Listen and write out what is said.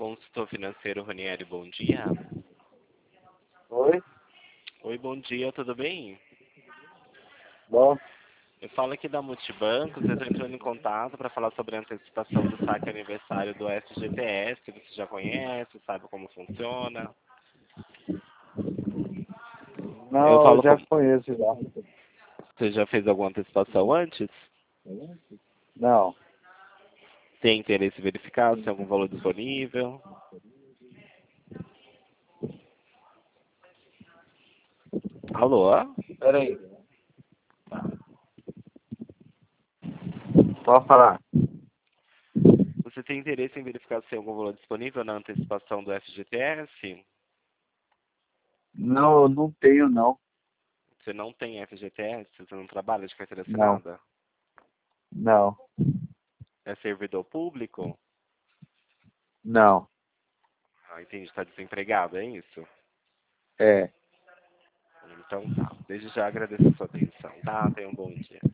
consultor financeiro Ranieri, bom dia. Oi? Oi, bom dia, tudo bem? Bom, Eu falo aqui da Multibancos, eu estou entrando em contato para falar sobre a antecipação do saque aniversário do FGTS, que você já conhece, sabe como funciona. Eu não, eu falo já como... conheço já. Você já fez alguma antecipação antes? Não, Tem interesse em verificar se tem algum valor disponível? Alô? peraí. Pode falar. Você tem interesse em verificar se tem algum valor disponível na antecipação do FGTS? Não, eu não tenho não. Você não tem FGTS? Você não trabalha de carteira Não, assinada? não, É servidor público? não. Ah, entendi. Está desempregado, é isso? É. Então tá. Desde já agradeço a sua atenção, tá? Tenha um bom dia.